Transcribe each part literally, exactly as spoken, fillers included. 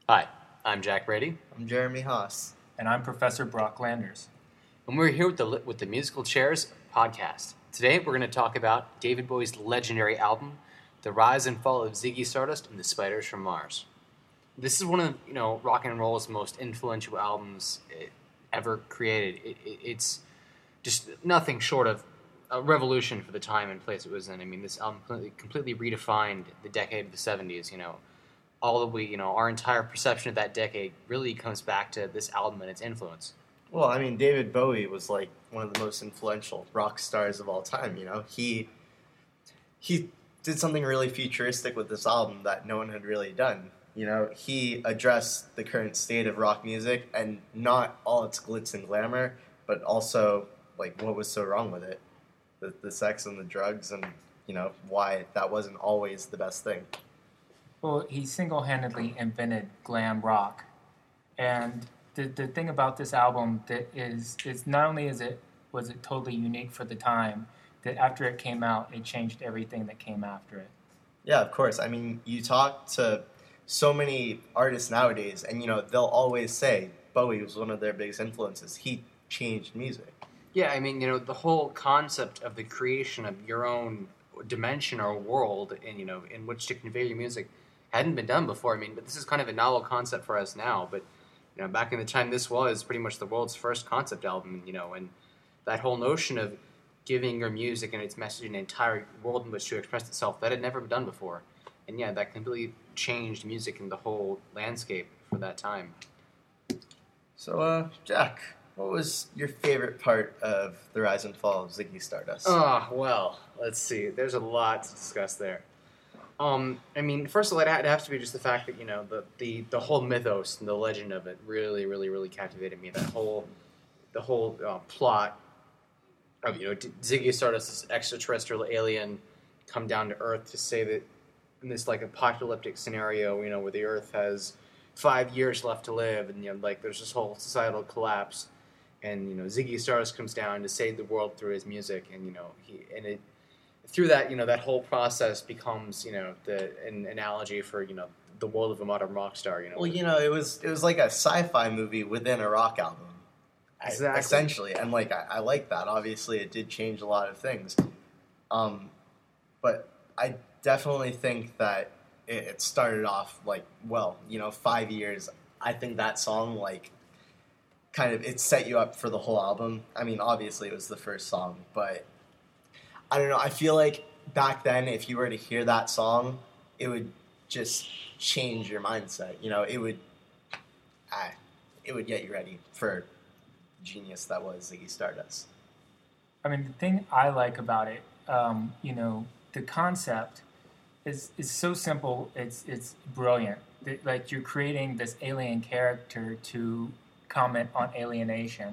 Hi, I'm Jack Brady, I'm Jeremy Haas. And I'm Professor Brock Landers. and we're here with the with the Musical Chairs podcast. Today, we're going to talk about David Bowie's legendary album, "The Rise and Fall of Ziggy Stardust and the Spiders from Mars." This is one of you know rock and roll's most influential albums ever created. It, it, it's just nothing short of a revolution for the time and place it was in. I mean, this album completely, completely redefined the decade of the seventies. You know, all that we, you know, our entire perception of that decade really comes back to this album and its influence. Well, I mean, David Bowie was like one of the most influential rock stars of all time. You know, he he did something really futuristic with this album that no one had really done. You know, he addressed the current state of rock music and not all its glitz and glamour, but also like what was so wrong with it, the the sex and the drugs, and you know why that wasn't always the best thing. Well, he single-handedly invented glam rock. And the the thing about this album that is is not only is it was it totally unique for the time, that after it came out, it changed everything that came after it. Yeah, of course. I mean, you talk to so many artists nowadays, and you know they'll always say Bowie was one of their biggest influences. He changed music. Yeah, I mean, you know, the whole concept of the creation of your own dimension or world, and you know, in which to convey your music, hadn't been done before. I mean, but this is kind of a novel concept for us now. But you know, back in the time, this was pretty much the world's first concept album. You know, and that whole notion of giving your music and its message an entire world in which to express itself, that had never been done before. And yeah, that completely changed music and the whole landscape for that time. So, uh, Jack, what was your favorite part of the rise and fall of Ziggy Stardust? Oh, well, let's see. There's a lot to discuss there. Um, I mean, first of all, it has to be just the fact that, you know, the, the, the whole mythos and the legend of it really, really, really captivated me. That whole, the whole uh, plot of, you know, Ziggy Stardust, this extraterrestrial alien, come down to Earth to say that in this, like, apocalyptic scenario, you know, where the Earth has five years left to live, and, you know, like, there's this whole societal collapse, and, you know, Ziggy Stardust comes down to save the world through his music, and, you know, he, and it, through that, you know, that whole process becomes, you know, the an analogy for, you know, the world of a modern rock star, you know. Well, you know, it was it was like a sci-fi movie within a rock album. Exactly. Essentially, and, like, I, I like that. Obviously, it did change a lot of things. Um, but I definitely think that it, it started off, like, well, you know, five years. I think that song, like, kind of, it set you up for the whole album. I mean, obviously, it was the first song, but I don't know. I feel like back then, if you were to hear that song, it would just change your mindset. You know, it would, uh, it would get you ready for genius that was Ziggy Stardust. I mean, the thing I like about it, um, you know, the concept is is so simple. It's it's brilliant. It, like, you're creating this alien character to comment on alienation.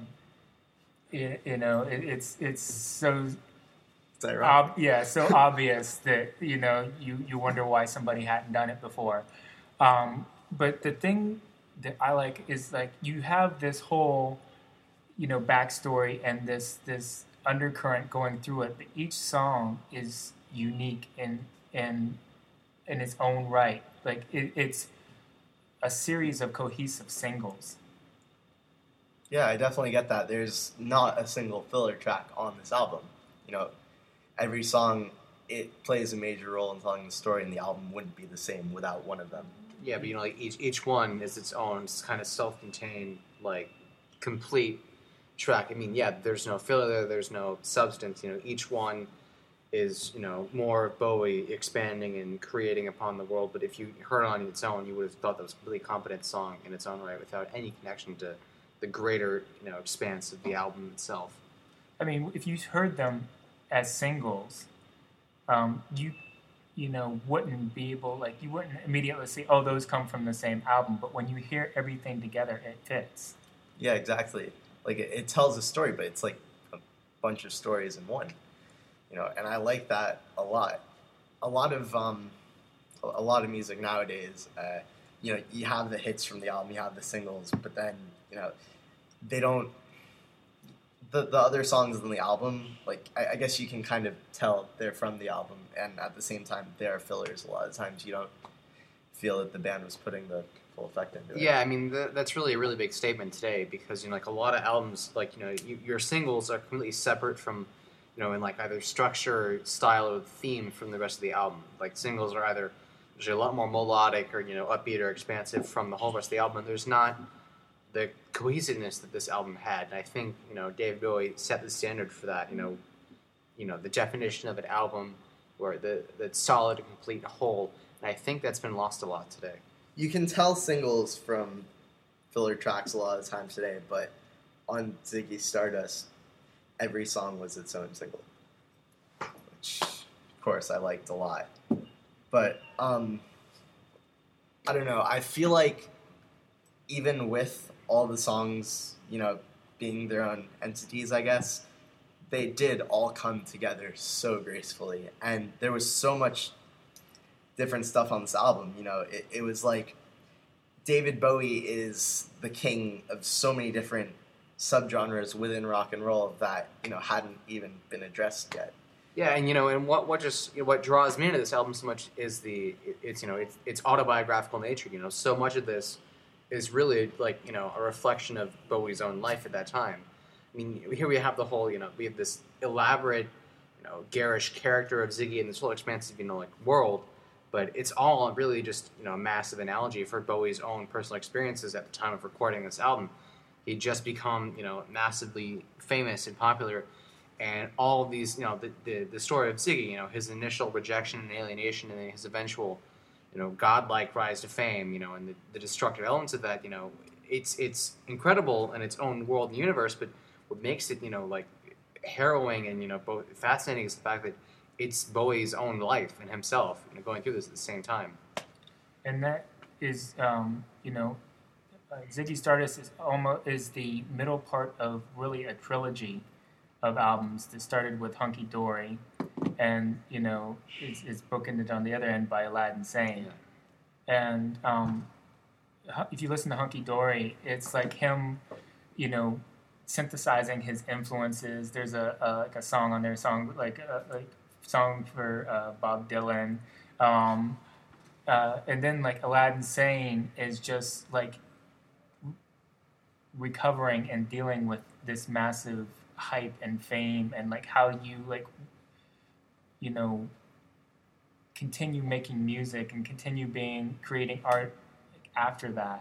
It, you know, it, it's it's so. Is that right? Ob- yeah, so obvious that, you know, you, you wonder why somebody hadn't done it before. Um, but the thing that I like is, like, you have this whole, you know, backstory and this this undercurrent going through it. But each song is unique in in in its own right. Like, it, it's a series of cohesive singles. Yeah, I definitely get that. There's not a single filler track on this album. You know, every song, it plays a major role in telling the story, and the album wouldn't be the same without one of them. Yeah, but, you know, like, each each one is its own kind of self-contained, like, complete track. I mean, yeah, there's no filler there, there's no substance. You know, each one is, you know, more Bowie expanding and creating upon the world. But if you heard it on its own, you would have thought that was a completely competent song in its own right without any connection to the greater, you know, expanse of the album itself. I mean, if you heard them as singles, um, you you know wouldn't be able, like, you wouldn't immediately say, oh, those come from the same album. But when you hear everything together, it fits. Yeah, exactly. Like, it, it tells a story, but it's like a bunch of stories in one. You know, and I like that a lot. A lot of um, a lot of music nowadays, uh, you know, you have the hits from the album, you have the singles, but then, you know, they don't. The the other songs in the album, like, I, I guess you can kind of tell they're from the album, and at the same time, they are fillers. A lot of times, you don't feel that the band was putting the full effect into it. Yeah, I mean th- that's really a really big statement today because you know like a lot of albums like you know you, your singles are completely separate from you know in like either structure, style, or theme from the rest of the album. Like singles are either usually a lot more melodic or you know upbeat or expansive from the whole rest of the album. And there's not the cohesiveness that this album had. And I think you know David Bowie set the standard for that. You know, you know the definition of an album where the the solid, complete whole. And I think that's been lost a lot today. You can tell singles from filler tracks a lot of times today, but on Ziggy Stardust, every song was its own single, which, of course, I liked a lot. But, um, I don't know, I feel like even with all the songs, you know, being their own entities, I guess, they did all come together so gracefully, and there was so much different stuff on this album. You know, it, it was like David Bowie is the king of so many different subgenres within rock and roll that you know hadn't even been addressed yet. Yeah, and you know, and what what just you know, what draws me into this album so much is the it, it's you know it's it's autobiographical nature. You know, so much of this is really like you know a reflection of Bowie's own life at that time. I mean, here we have the whole you know we have this elaborate you know garish character of Ziggy and this whole expansive you know like world. But it's all really just, you know, a massive analogy for Bowie's own personal experiences at the time of recording this album. He'd just become, you know, massively famous and popular, and all of these, you know, the, the, the story of Ziggy, you know, his initial rejection and alienation and then his eventual, you know, godlike rise to fame, you know, and the, the destructive elements of that, you know, it's it's incredible in its own world and universe, but what makes it, you know, like harrowing and, you know, both fascinating is the fact that it's Bowie's own life and himself you know, going through this at the same time. And that is, um, you know, uh, Ziggy Stardust is almost is the middle part of really a trilogy of albums that started with Hunky Dory, and you know, is, is bookended on the other end by Aladdin Sane. Yeah. And um, if you listen to Hunky Dory, it's like him, you know, synthesizing his influences. There's a, a like a song on there, song like uh, like. song for uh, Bob Dylan, um, uh, and then like Aladdin Sane is just like recovering and dealing with this massive hype and fame, and like how you like you know continue making music and continue being creating art after that.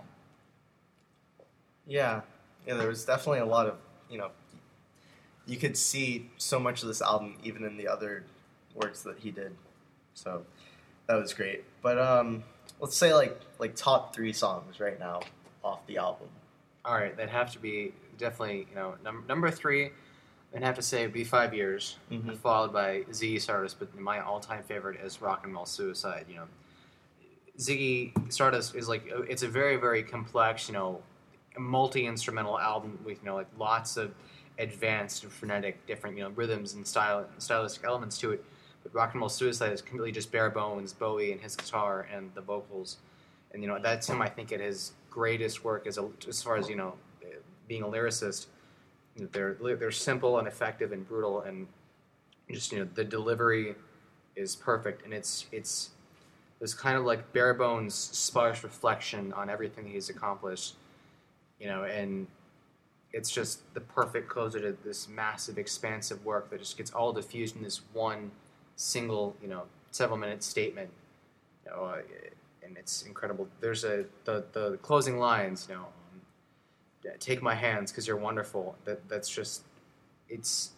Yeah, yeah. There was definitely a lot of you know you could see so much of this album even in the other works that he did, so that was great. But um, let's say like like top three songs right now off the album. All right, that'd have to be definitely you know num- number three. I'd have to say it'd be Five Years, mm-hmm. followed by Ziggy Stardust. But my all-time favorite is Rock and Roll Suicide. You know, Ziggy Stardust is like it's a very very complex you know multi-instrumental album with you know like lots of advanced and frenetic different you know rhythms and style and stylistic elements to it. But Rock and Roll Suicide is completely just bare bones, Bowie and his guitar and the vocals, and you know that's him. I think at his greatest work as a, as far as you know being a lyricist. You know, they're they're simple and effective and brutal, and just you know the delivery is perfect, and it's it's this kind of like bare bones, sparse reflection on everything that he's accomplished. You know, and it's just the perfect closer to this massive, expansive work that just gets all diffused in this one single, you know, several minute statement. You know, uh, and it's incredible. There's a the the closing lines. You know, um, take my hands because you're wonderful. That that's just it's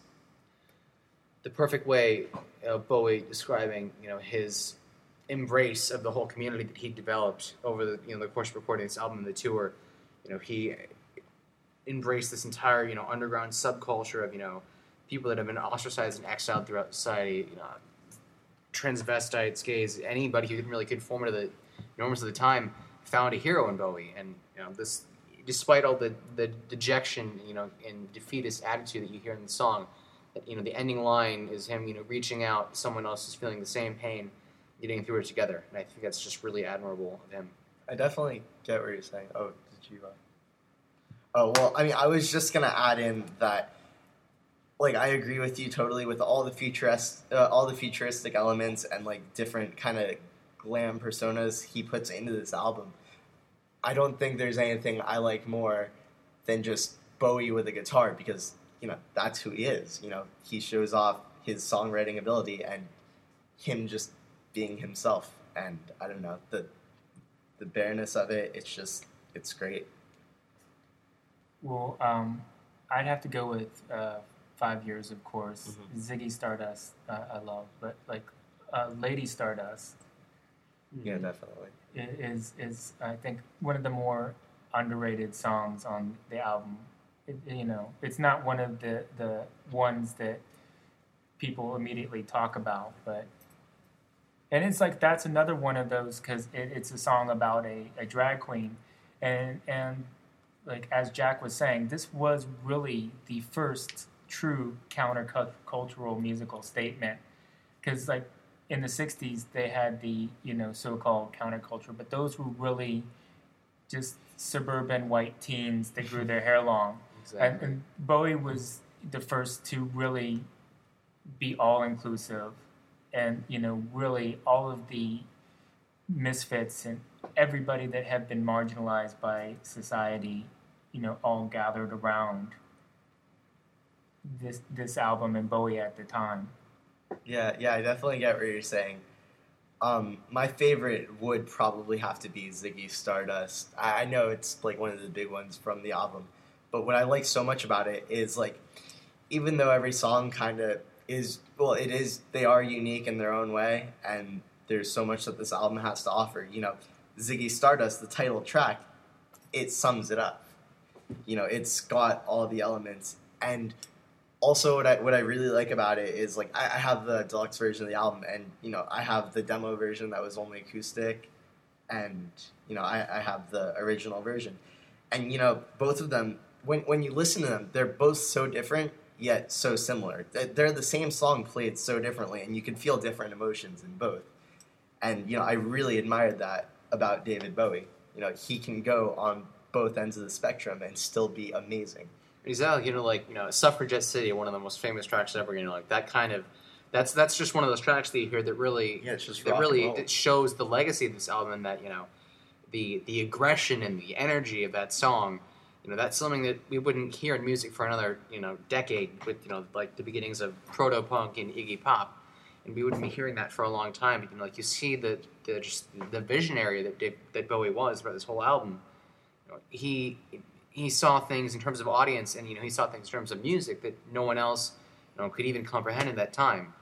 the perfect way of Bowie describing you know his embrace of the whole community that he developed over the you know the course of recording this album and the tour. You know, he embraced this entire, you know, underground subculture of, you know, people that have been ostracized and exiled throughout society, you know, transvestites, gays, anybody who really conform to the norms of the time found a hero in Bowie. And, you know, this, despite all the, the dejection, you know, and defeatist attitude that you hear in the song, that, you know, the ending line is him, you know, reaching out, someone else is feeling the same pain, getting through it together. And I think that's just really admirable of him. I definitely get what you're saying. Oh, did you... Uh... Oh, well, I mean, I was just going to add in that, like, I agree with you totally with all the futurist, uh, all the futuristic elements and, like, different kind of glam personas he puts into this album. I don't think there's anything I like more than just Bowie with a guitar, because, you know, that's who he is. You know, he shows off his songwriting ability and him just being himself. And I don't know, the the bareness of it, it's just, it's great. Well, um, I'd have to go with uh, Five Years, of course. Mhm. Ziggy Stardust, uh, I love, but like uh, Lady Stardust Yeah, definitely. i- is is I think one of the more underrated songs on the album. It, you know, it's not one of the the ones that people immediately talk about, but and it's like that's another one of those because it, it's a song about a, a drag queen, and and like as Jack was saying, this was really the first true countercultural musical statement, because like in the sixties they had the you know so-called counterculture, but those were really just suburban white teens that grew their hair long, Exactly. and, and Bowie was the first to really be all inclusive, and you know really all of the misfits and everybody that had been marginalized by society, you know, all gathered around this this album and Bowie at the time. Yeah, yeah, I definitely get what you're saying. Um, my favorite would probably have to be Ziggy Stardust. I, I know it's like one of the big ones from the album, but what I like so much about it is like, even though every song kind of is, well, it is, they are unique in their own way, and there's so much that this album has to offer. You know, Ziggy Stardust, the title track, it sums it up. You know, it's got all the elements, and also, what I what I really like about it is like I, I have the deluxe version of the album, and you know I have the demo version that was only acoustic, and you know I, I have the original version, and you know both of them when when you listen to them, they're both so different yet so similar. They're, they're the same song played so differently, and you can feel different emotions in both. And you know I really admired that about David Bowie. You know he can go on both ends of the spectrum and still be amazing. Exactly, you know, like you know, Suffragette City, one of the most famous tracks ever. You know, like that kind of, that's that's just one of those tracks that you hear that really, Yeah, it's just that rock really and roll. it shows the legacy of this album, and that you know, the the aggression and the energy of that song. You know, that's something that we wouldn't hear in music for another you know decade, with you know like the beginnings of proto punk and Iggy Pop, and we wouldn't be hearing that for a long time. You know, like you see the the just the visionary that Dave, that Bowie was about this whole album. You know, he. He saw things in terms of audience, and you know he saw things in terms of music that no one else, you know, could even comprehend at that time.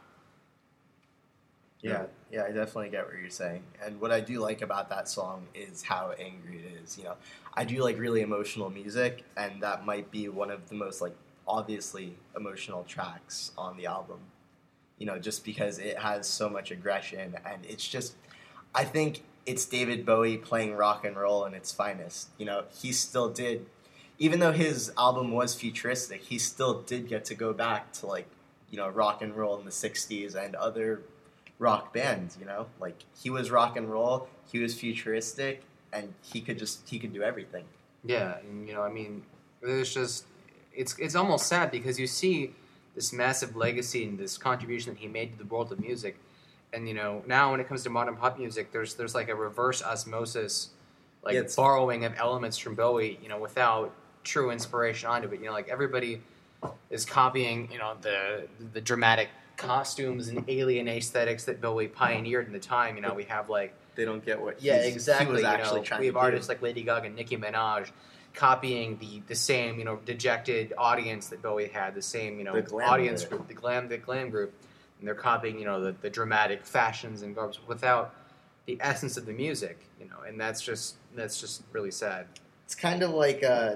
Yeah, yeah, I definitely get what you're saying. And what I do like about that song is how angry it is. You know, I do like really emotional music, and that might be one of the most like obviously emotional tracks on the album. You know, just because it has so much aggression, and it's just, I think it's David Bowie playing rock and roll in its finest. You know, he still did. Even though his album was futuristic, he still did get to go back to, like, you know, rock and roll in the sixties and other rock bands, you know? Like, he was rock and roll, he was futuristic, and he could just, he could do everything. Yeah, and you know, I mean, there's just, it's it's almost sad because you see this massive legacy and this contribution that he made to the world of music, and you know, now when it comes to modern pop music, there's there's like a reverse osmosis, like Yeah, it's- borrowing of elements from Bowie, you know, without true inspiration onto it. You know, like everybody is copying, you know, the the dramatic costumes and alien aesthetics that Bowie pioneered in the time. You know, we have like They don't get what yeah, he's, exactly. he was you actually know, trying we have to artists do. like Lady Gaga and Nicki Minaj copying the, the same, you know, dejected audience that Bowie had, the same, you know, The glam audience of it. group, the glam, the glam group, and they're copying, you know, the, the dramatic fashions and garbs without the essence of the music, you know, and that's just that's just really sad. It's kind of like uh,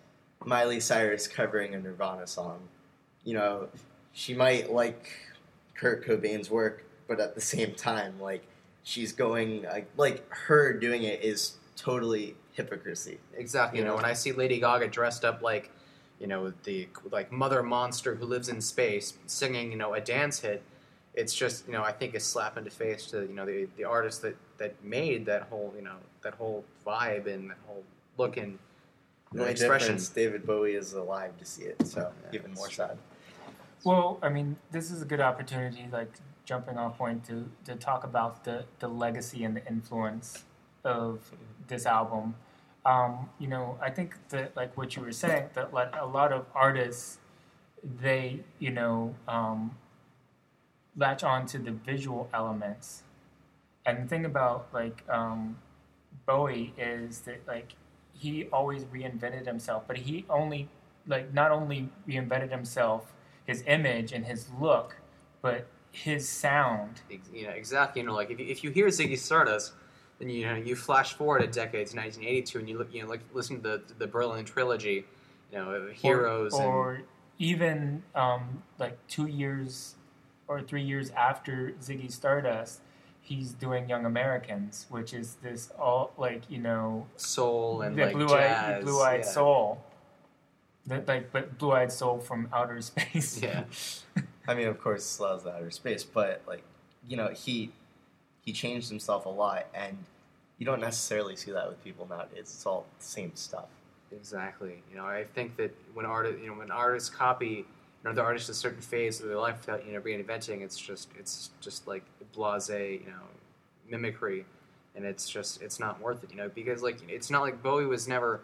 Miley Cyrus covering a Nirvana song. You know, she might like Kurt Cobain's work, but at the same time, like, she's going, like, like her doing it is totally hypocrisy. Exactly. You You know, know? when I see Lady Gaga dressed up like, you know, the like mother monster who lives in space singing, you know, a dance hit, it's just, you know, I think a slap in the face to, you know, the the artist that, that made that whole, you know, that whole vibe and that whole look and The only expression. difference, David Bowie is alive to see it, so Yeah, even that's more true. sad. Well, I mean, this is a good opportunity, like jumping off point to, to talk about the, the legacy and the influence of this album. um, you know, I think that like what you were saying, that like a lot of artists, they, you know, um, latch on to the visual elements. And the thing about like um, Bowie is that like he always reinvented himself, but he only like not only reinvented himself, his image and his look, but his sound. You know, exactly. You know, like if you, if you hear Ziggy Stardust, then you know you flash forward a decade to nineteen eighty-two, and you look, you know, like listen to the the Berlin trilogy, you know, Heroes, or, or and even um, like two years or three years after Ziggy Stardust, he's doing Young Americans, which is this all like you know soul and the like blue-eyed, jazz, blue-eyed yeah. soul, that like but blue-eyed soul from outer space. Yeah. I mean, of course, Slough's the outer space, but like, you know, he he changed himself a lot, and you don't necessarily see that with people nowadays. It's all the same stuff. Exactly. You know, I think that when artists, you know, when artists copy another artist a certain phase of their life without, you know, reinventing, it's just, it's just like blasé, you know, mimicry, and it's just, it's not worth it, you know, because like, it's not like Bowie was never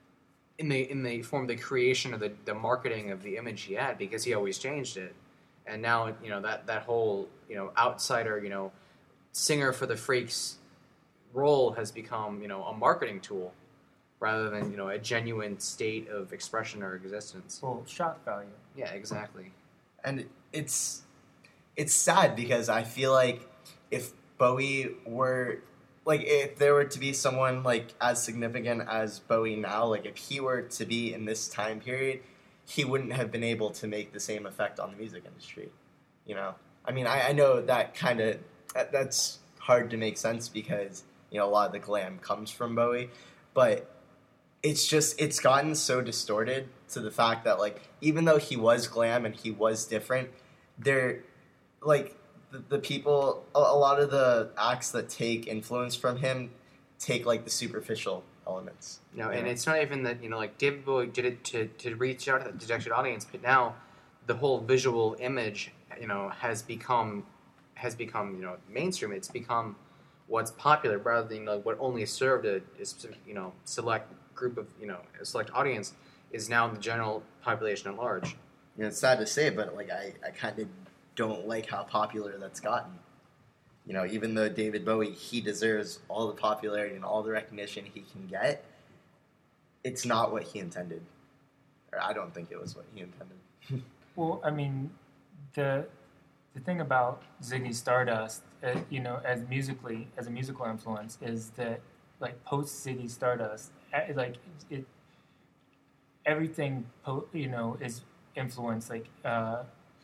in the in the form of the creation of the the marketing of the image he had, because he always changed it, and now you know that that whole you know outsider, you know, singer for the freaks role has become you know a marketing tool, rather than you know a genuine state of expression or existence. Well, shock value. Yeah, exactly. And it's it's sad because I feel like if Bowie were like if there were to be someone like as significant as Bowie now, like if he were to be in this time period, he wouldn't have been able to make the same effect on the music industry. You know, I mean, I, I know that kind of that, that's hard to make sense because you know a lot of the glam comes from Bowie, but it's just it's gotten so distorted to the fact that like even though he was glam and he was different, there like the, the people a, a lot of the acts that take influence from him take like the superficial elements. No, you and know? it's not even that you know like David Bowie did it to to reach out to the dejected audience, but now the whole visual image you know has become has become you know mainstream. It's become what's popular rather than you know, what only served a, a specific, you know select group of you know a select audience is now the general population at large. You know, it's sad to say, but like I, I kind of don't like how popular that's gotten. You know, even though David Bowie, he deserves all the popularity and all the recognition he can get, it's not what he intended. Or I don't think it was what he intended. Well, I mean, the the thing about Ziggy Stardust, uh, you know, as musically, as a musical influence, is that like post Ziggy Stardust, uh, like it, everything, po- you know, is influenced. Like, uh,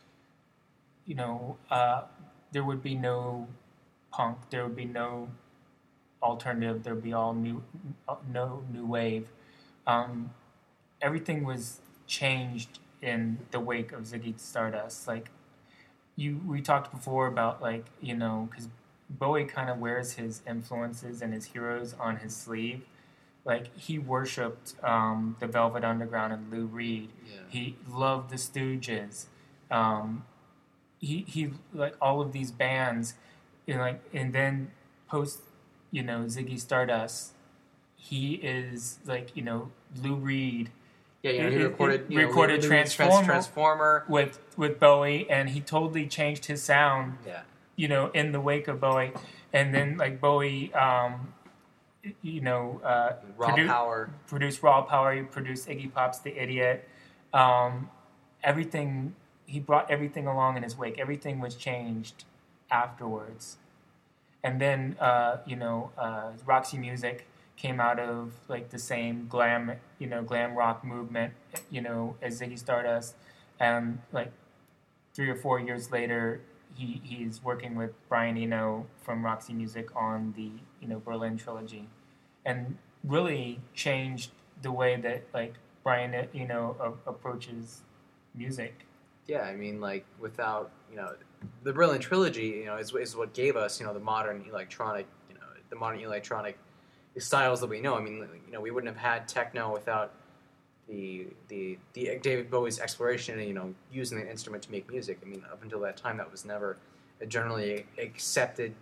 you know, uh, there would be no punk, there would be no alternative, there would be all new, no new wave. Um, everything was changed in the wake of Ziggy Stardust. Like you, we talked before about like you know because Bowie kind of wears his influences and his heroes on his sleeve. Like he worshipped um, the Velvet Underground and Lou Reed. Yeah. He loved the Stooges. Um, he he like all of these bands, and like and then post you know Ziggy Stardust, he is like you know Lou Reed. Yeah, you know, he It- it- recorded it you know, recorded Louis Transformer. Transformer. with with Bowie, and he totally changed his sound, Yeah, you know, in the wake of Bowie. And then like Bowie, um, you know, uh, Raw produ- Power. produced Raw Power. He produced Iggy Pop's The Idiot. Um, everything he brought everything along in his wake. Everything was changed afterwards. And then uh, you know, uh, Roxy Music came out of like the same glam, you know, glam rock movement, you know, as Ziggy Stardust, and like three or four years later, he he's working with Brian Eno from Roxy Music on the you know Berlin trilogy, and really changed the way that like Brian Eno a- approaches music. Yeah, I mean, like without you know, the Berlin trilogy, you know, is is what gave us you know the modern electronic, you know, the modern electronic styles that we know. I mean, you know, we wouldn't have had techno without the the the David Bowie's exploration and you know using the instrument to make music. I mean, up until that time, that was never a generally accepted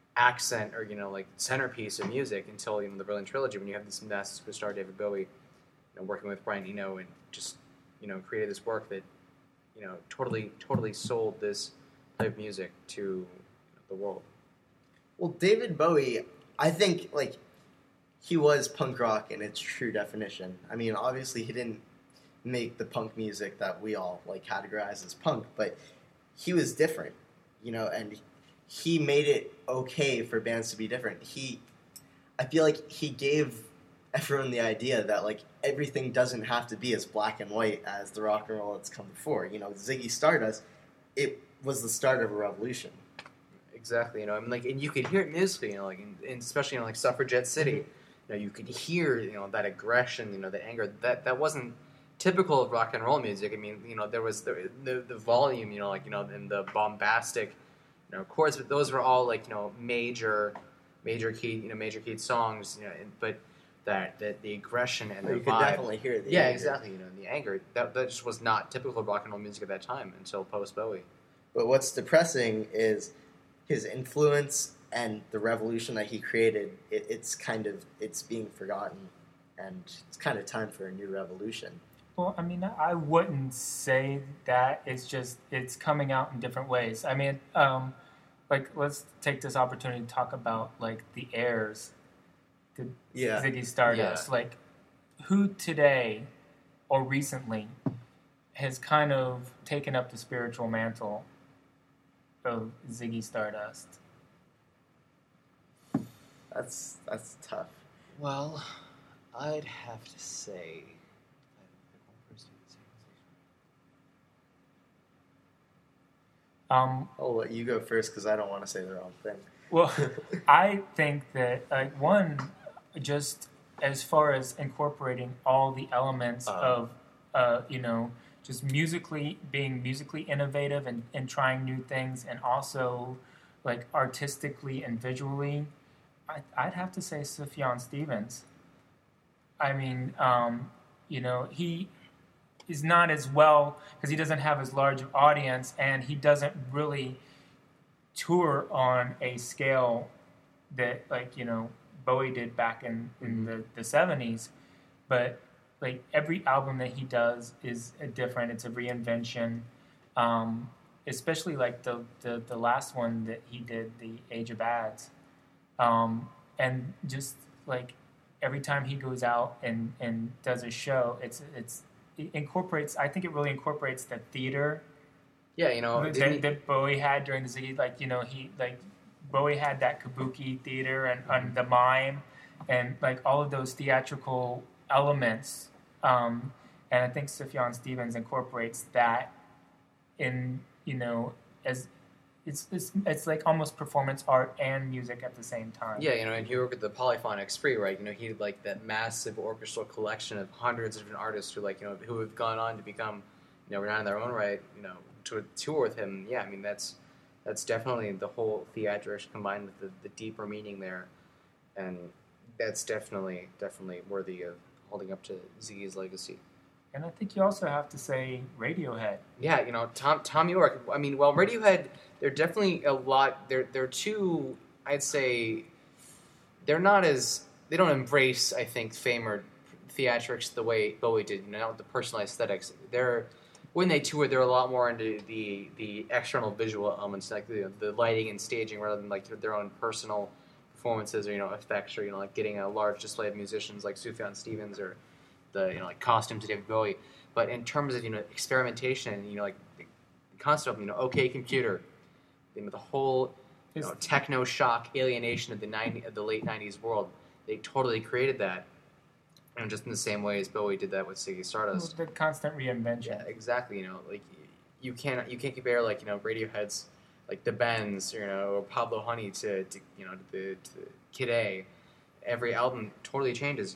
accent or you know like centerpiece of music until you know the Berlin Trilogy when you have this massive superstar David Bowie, you know, working with Brian Eno and just you know created this work that you know totally totally sold this type of music to you know, the world. Well, David Bowie, I think like he was punk rock in its true definition. I mean, obviously he didn't make the punk music that we all like categorize as punk, but he was different, you know, and he made it okay for bands to be different. He, I feel like he gave everyone the idea that like everything doesn't have to be as black and white as the rock and roll that's come before. You know, Ziggy Stardust, it was the start of a revolution. Exactly, you know, I mean, like, and you could hear it musically, you know, like, in, in especially in like Suffragette City, Mm-hmm. you know, you could hear, you know, that aggression, you know, the anger that that wasn't typical of rock and roll music. I mean, you know, there was the the, the volume, you know, like you know, and the bombastic, you know, chords, but those were all like you know major, major key, you know, major keyed songs, you know, and, but that that the aggression and Well, the you could vibe, definitely hear the yeah, anger. exactly, you know, the anger that that just was not typical of rock and roll music at that time until post Bowie. But what's depressing is his influence and the revolution that he created. It, it's kind of it's being forgotten, and it's kind of time for a new revolution. Well, I mean, I wouldn't say that. It's just it's coming out in different ways. I mean, um, like let's take this opportunity to talk about like the heirs, the Yeah. Ziggy Stardust. Yeah. Like, who today or recently has kind of taken up the spiritual mantle of Ziggy Stardust? That's that's tough. Well, I'd have to say. Um, I'll let you go first because I don't want to say the wrong thing. Well, I think that like one, just as far as incorporating all the elements Uh. of, uh, you know, just musically being musically innovative and, and trying new things, and also like artistically and visually, I, I'd have to say Sufjan Stevens. I mean, um, you know, he is not as well because he doesn't have as large an audience, and he doesn't really tour on a scale that like you know Bowie did back in, in the, the seventies, but like every album that he does is a different. It's a reinvention, um, especially like the, the the last one that he did, the Age of Ads, um, and just like every time he goes out and, and does a show, it's it's it incorporates. I think it really incorporates the theater Yeah, you know, that, didn't he- that Bowie had during the Ziggy, like you know, he like Bowie had that kabuki theater and, and the mime, and like all of those theatrical elements. Um, and I think Sufjan Stevens incorporates that in you know as it's it's it's like almost performance art and music at the same time. Yeah, you know, and you look at the Polyphonic Spree, right? You know, he had like that massive orchestral collection of hundreds of different artists who, like, you know, who have gone on to become, you know, renowned in their own right. You know, to tour with him. Yeah, I mean, that's that's definitely the whole theatrics combined with the, the deeper meaning there, and that's definitely definitely worthy of holding up to Ziggy's legacy. And I think you also have to say Radiohead. Yeah, you know, Tom Tom York. I mean, well, Radiohead, they're definitely a lot. They're they're too. I'd say they're not as they don't embrace. I think fame or theatrics the way Bowie did. You know, the personal aesthetics. They're when they tour, they're a lot more into the the external visual elements, like the the lighting and staging, rather than like their own personal performances or you know effects or you know like getting a large display of musicians like Sufjan Stevens or the you know like costumes of David Bowie. But in terms of you know experimentation, you know like the concept of you know OK Computer, you know the whole you know, techno shock alienation of the ninety of the late nineties world, they totally created that, and just in the same way as Bowie did that with Ziggy Stardust. The constant reinvention. Yeah, exactly. You know, like you can't you can't compare like you know Radiohead's like the Bends, you know, or Pablo Honey to, to you know to the to Kid A. Every album totally changes.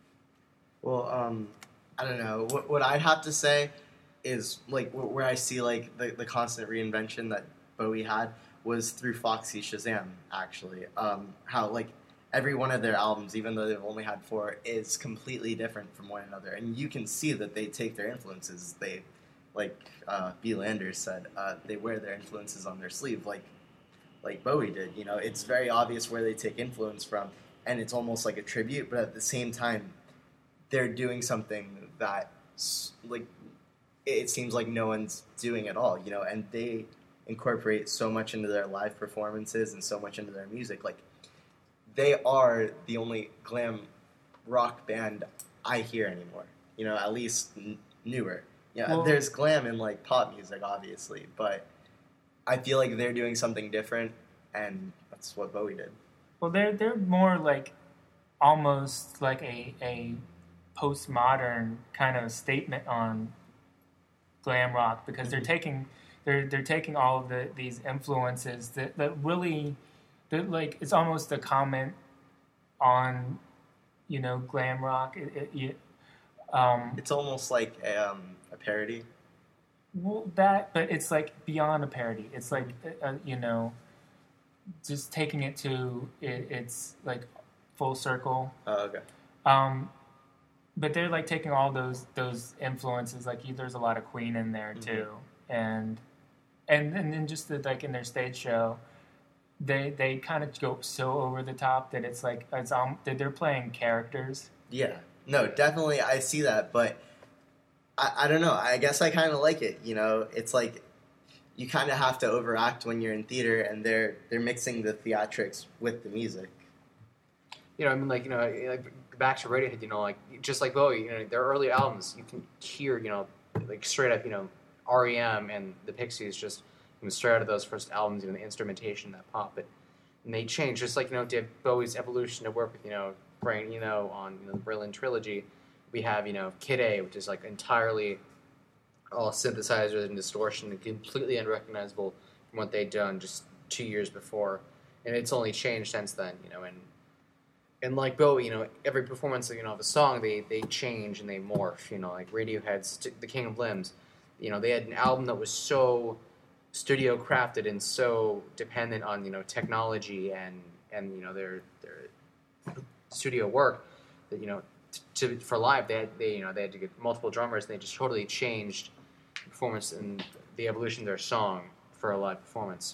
Well, um, I don't know. What, what I'd have to say is like wh- where I see like the, the constant reinvention that Bowie had was through Foxy Shazam. Actually, um, how like every one of their albums, even though they've only had four, is completely different from one another, and you can see that they take their influences. They, like uh, B. Landers said, uh, they wear their influences on their sleeve. Like like Bowie did. You know, it's very obvious where they take influence from, and it's almost like a tribute. But at the same time, they're doing something that like it seems like no one's doing at all. You know, and they incorporate so much into their live performances and so much into their music. Like they are the only glam rock band I hear anymore. You know, at least n- newer. Yeah, Well, there's glam in like pop music, obviously, but I feel like they're doing something different, and that's what Bowie did. Well, they're they're more like almost like a a postmodern kind of statement on glam rock because they're taking they're they're taking all of the these influences that, that really that like it's almost a comment on you know glam rock. It, it, it, um, It's almost like a, um, a parody. well, that, but it's like beyond a parody. It's like uh, you know, just taking it to it, it's like full circle. Oh, okay. Um, but they're like taking all those those influences. Like there's a lot of Queen in there too, mm-hmm. and and and then just the, like in their stage show, they they kind of go so over the top that it's like it's um they're playing characters. Yeah, no, definitely I see that, but I, I don't know. I guess I kind of like it. You know, it's like you kind of have to overact when you're in theater, and they're they're mixing the theatrics with the music. You know, I mean, like, you know, like back to Radiohead, you know, like, just like Bowie, you know, their early albums, you can hear, you know, like, straight up, you know, R E M and the Pixies just, you know, straight out of those first albums, you know, the instrumentation, that pop, but, and they changed, just like, you know, did Bowie's evolution to work with, you know, Brian Eno on, you know, the Berlin Trilogy. We have, you know, Kid A, which is, like, entirely all synthesizers and distortion and completely unrecognizable from what they'd done just two years before, and it's only changed since then, you know, and And like Bowie, you know, every performance, you know, of a song, they, they change and they morph. You know, like Radiohead's The King of Limbs. You know, they had an album that was so studio crafted and so dependent on, you know, technology and, and you know, their their studio work that, you know, to for live they had, they you know they had to get multiple drummers and they just totally changed the performance and the evolution of their song for a live performance.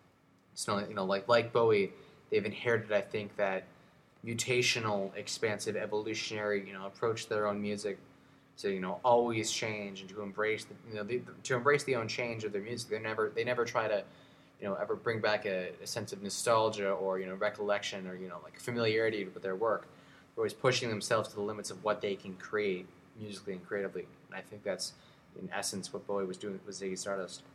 So you know, like like Bowie, they've inherited, I think, that mutational, expansive, evolutionary, you know, approach to their own music, to you know always change and to embrace the, you know the, to embrace the own change of their music. They never they never try to, you know, ever bring back a, a sense of nostalgia or you know recollection or you know like familiarity with their work. They're always pushing themselves to the limits of what they can create musically and creatively. And I think that's in essence what Bowie was doing with Ziggy Stardust.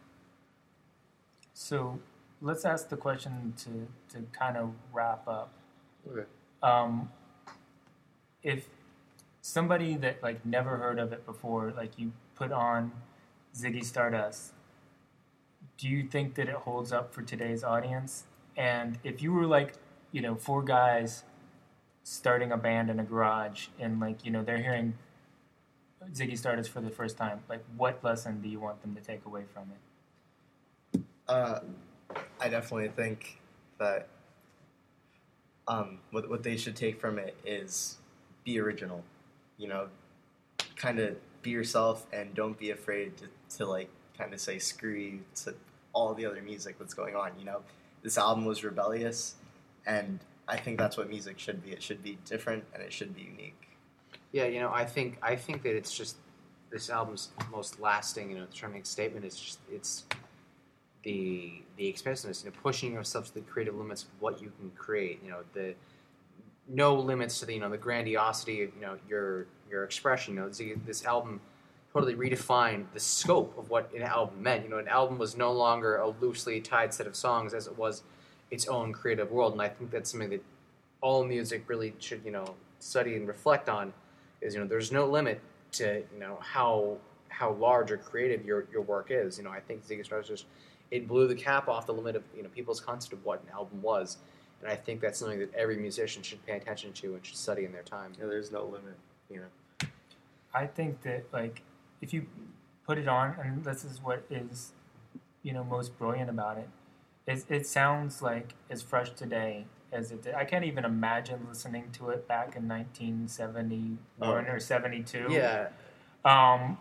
So let's ask the question to to kind of wrap up. Okay. Um, if somebody that like never heard of it before, like you put on Ziggy Stardust, do you think that it holds up for today's audience? And if you were like, you know, four guys starting a band in a garage and like, you know, they're hearing Ziggy Stardust for the first time, like what lesson do you want them to take away from it? Uh, I definitely think that Um, what what they should take from it is be original, you know, kind of be yourself and don't be afraid to, to like kind of say screw you to all the other music that's going on. You know, this album was rebellious, and I think that's what music should be. It should be different and it should be unique. Yeah, you know, I think I think that it's just this album's most lasting, you know, charming statement is just it's the the expansiveness, you know, pushing yourself to the creative limits of what you can create. You know, the no limits to the you know the grandiosity of you know your your expression. You know, this, this album totally redefined the scope of what an album meant. You know, an album was no longer a loosely tied set of songs as it was its own creative world, and I think that's something that all music really should you know study and reflect on. Is you know, there's no limit to you know how how large or creative your your work is. You know, I think Ziggy Stardust just it blew the cap off the limit of you know people's concept of what an album was, and I think that's something that every musician should pay attention to and should study in their time. You know, there's no limit. You know, I think that like if you put it on, and this is what is you know most brilliant about it, is it sounds like as fresh today as it did. I can't even imagine listening to it back in nineteen seventy-one oh. or seventy-two. Yeah. Um,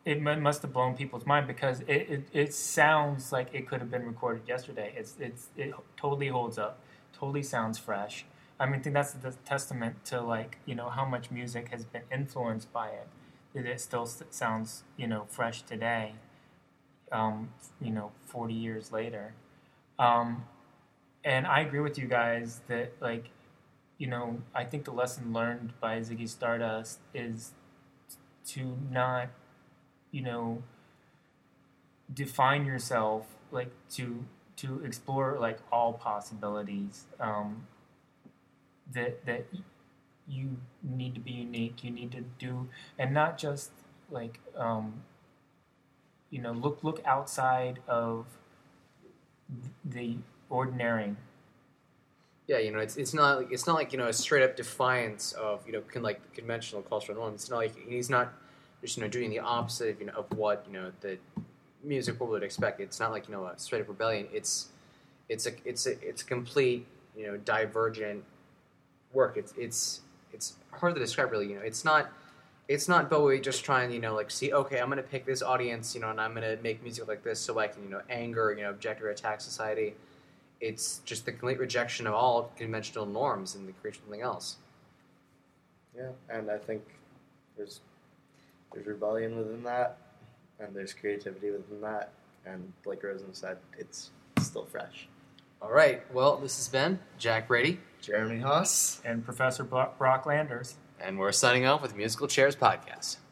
it mu- must have blown people's mind because it, it, it sounds like it could have been recorded yesterday. It's it's it totally holds up, totally sounds fresh. I mean, I think that's the testament to like you know how much music has been influenced by it. That it still s- sounds you know fresh today. Um, you know, forty years later, um, and I agree with you guys that like you know I think the lesson learned by Ziggy Stardust is to not you know define yourself like to to explore like all possibilities. Um, that that you need to be unique. You need to do and not just like. Um, You know, look look outside of the ordinary. Yeah, you know, it's it's not like, it's not like you know a straight up defiance of you know con, like conventional cultural norms. It's not like he's not just you know doing the opposite of you know of what you know the music world would expect. It's not like you know a straight up rebellion. It's it's a it's a it's a complete you know divergent work. It's it's it's hard to describe really. You know, it's not. It's not Bowie just trying, you know, like, see, okay, I'm going to pick this audience, you know, and I'm going to make music like this so I can, you know, anger, you know, object or attack society. It's just the complete rejection of all conventional norms and the creation of something else. Yeah, and I think there's there's rebellion within that, and there's creativity within that, and like Rosen said, it's still fresh. All right, well, this has been Jack Brady, Jeremy Haas, And Professor Brock Landers. and we're signing off with Musical Chairs Podcast.